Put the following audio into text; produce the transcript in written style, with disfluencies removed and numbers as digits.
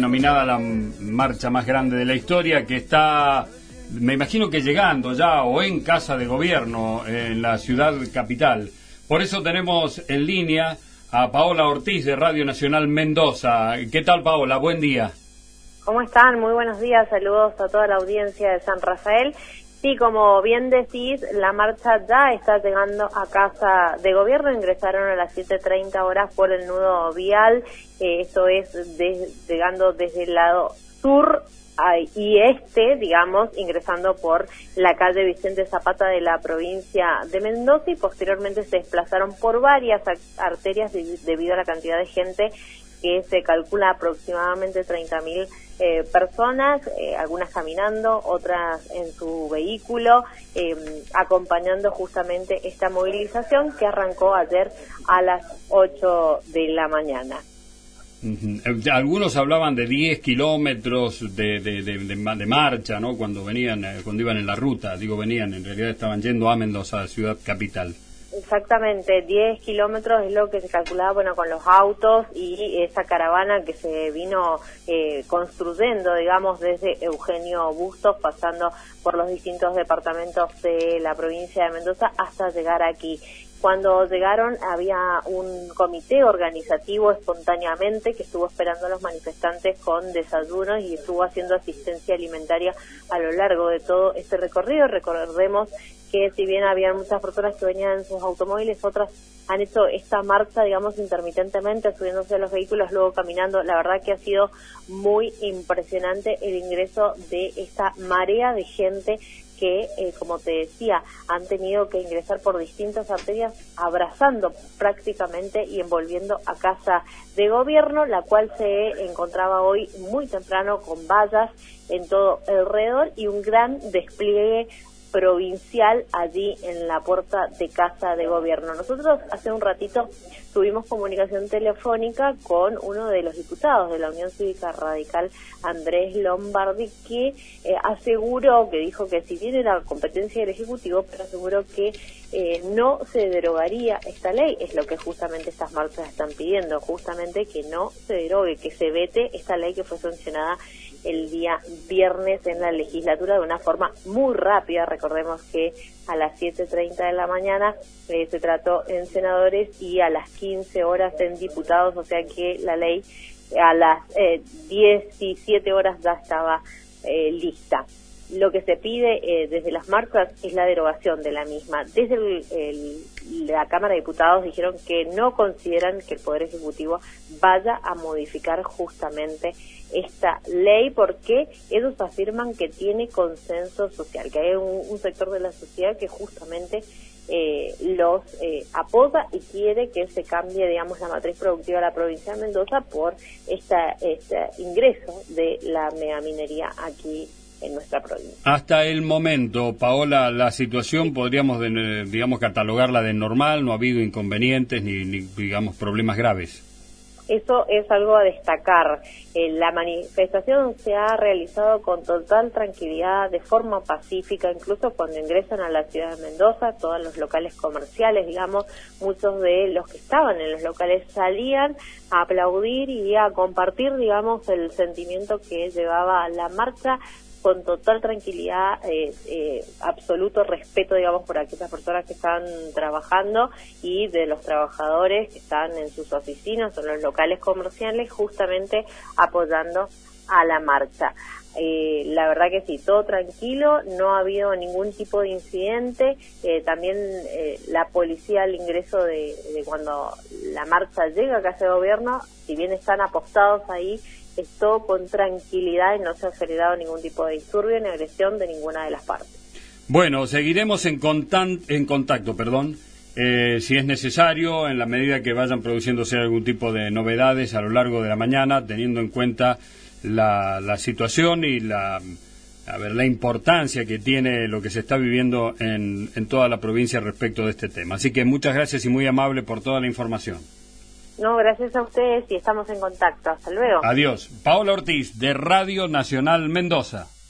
denominada la marcha más grande de la historia, que está, me imagino que llegando ya o en Casa de Gobierno en la ciudad capital. Por eso tenemos en línea a Paola Ortiz de Radio Nacional Mendoza. ¿Qué tal, Paola? Buen día. ¿Cómo están? Muy buenos días, saludos a toda la audiencia de San Rafael. Sí, como bien decís, la marcha ya está llegando a Casa de Gobierno, ingresaron a las 7:30 horas por el nudo vial, esto es llegando desde el lado sur y digamos, ingresando por la calle Vicente Zapata de la provincia de Mendoza, y posteriormente se desplazaron por varias arterias debido a la cantidad de gente que se calcula aproximadamente 30.000 personas, algunas caminando, otras en su vehículo, acompañando justamente esta movilización que arrancó ayer a las 8 de la mañana. Algunos hablaban de 10 kilómetros de marcha, ¿no? Cuando iban en la ruta, venían, en realidad estaban yendo a Mendoza, ciudad capital. Exactamente, 10 kilómetros es lo que se calculaba, con los autos y esa caravana que se vino construyendo, digamos, desde Eugenio Bustos, pasando por los distintos departamentos de la provincia de Mendoza hasta llegar aquí. Cuando llegaron había un comité organizativo espontáneamente que estuvo esperando a los manifestantes con desayunos y estuvo haciendo asistencia alimentaria a lo largo de todo este recorrido. Recordemos que si bien había muchas personas que venían en sus automóviles, otras han hecho esta marcha, digamos, intermitentemente, subiéndose a los vehículos, luego caminando. La verdad que ha sido muy impresionante el ingreso de esta marea de gente que, como te decía, han tenido que ingresar por distintas arterias, abrazando prácticamente y envolviendo a Casa de Gobierno, la cual se encontraba hoy muy temprano con vallas en todo alrededor y un gran despliegue provincial allí en la puerta de Casa de Gobierno. Nosotros hace un ratito tuvimos comunicación telefónica con uno de los diputados de la Unión Cívica Radical, Andrés Lombardi, que dijo que si bien era competencia del Ejecutivo, pero aseguró que no se derogaría esta ley. Es lo que justamente estas marchas están pidiendo, justamente que no se derogue, que se vete esta ley que fue sancionada el día viernes en la legislatura de una forma muy rápida. Recordemos que a las 7:30 de la mañana se trató en senadores y a las 15 horas en diputados, o sea que la ley a las 17 horas ya estaba lista. Lo que se pide desde las marchas es la derogación de la misma. Desde la Cámara de Diputados dijeron que no consideran que el Poder Ejecutivo vaya a modificar justamente esta ley, porque ellos afirman que tiene consenso social, que hay un sector de la sociedad que justamente los apoya y quiere que se cambie, digamos, la matriz productiva de la provincia de Mendoza por este ingreso de la megaminería aquí en nuestra provincia. Hasta el momento, Paola, la situación podríamos, digamos, catalogarla de normal, no ha habido inconvenientes ni digamos, problemas graves. Eso es algo a destacar. La manifestación se ha realizado con total tranquilidad, de forma pacífica, incluso cuando ingresan a la ciudad de Mendoza, todos los locales comerciales, digamos, muchos de los que estaban en los locales salían a aplaudir y a compartir, digamos, el sentimiento que llevaba la marcha, con total tranquilidad, absoluto respeto, digamos, por aquellas personas que están trabajando y de los trabajadores que están en sus oficinas o en los locales comerciales, justamente apoyando a la marcha. La verdad que sí, todo tranquilo, no ha habido ningún tipo de incidente. También la policía al ingreso de cuando la marcha llega a Casa de Gobierno, si bien están apostados ahí, es todo con tranquilidad y no se ha generado ningún tipo de disturbio ni agresión de ninguna de las partes. Bueno, seguiremos en contacto, si es necesario, en la medida que vayan produciéndose algún tipo de novedades a lo largo de la mañana, teniendo en cuenta la situación y la importancia que tiene lo que se está viviendo en toda la provincia respecto de este tema. Así que muchas gracias y muy amable por toda la información. No, gracias a ustedes y estamos en contacto. Hasta luego. Adiós. Paola Ortiz, de Radio Nacional Mendoza.